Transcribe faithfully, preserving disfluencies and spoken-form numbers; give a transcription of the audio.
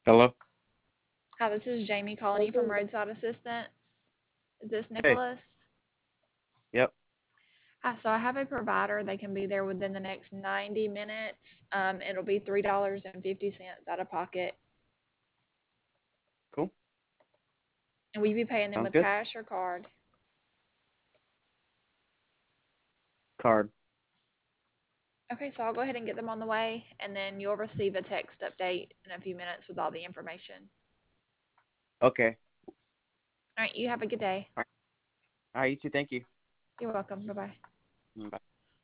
Hello? Hi, this is Jamie calling you from Roadside Assistance. Is this Hey, Nicholas? yep, Hi, so I have a provider. They can be there within the next ninety minutes. Um, it'll be three dollars and fifty cents out of pocket. cool. And will you be paying them Sounds with good. cash or card? Card. Okay, so I'll go ahead and get them on the way, and then you'll receive a text update in a few minutes with all the information. Okay. All right, you have a good day. All right. All right, you too. Thank you. You're welcome. Bye bye. Mm, bye.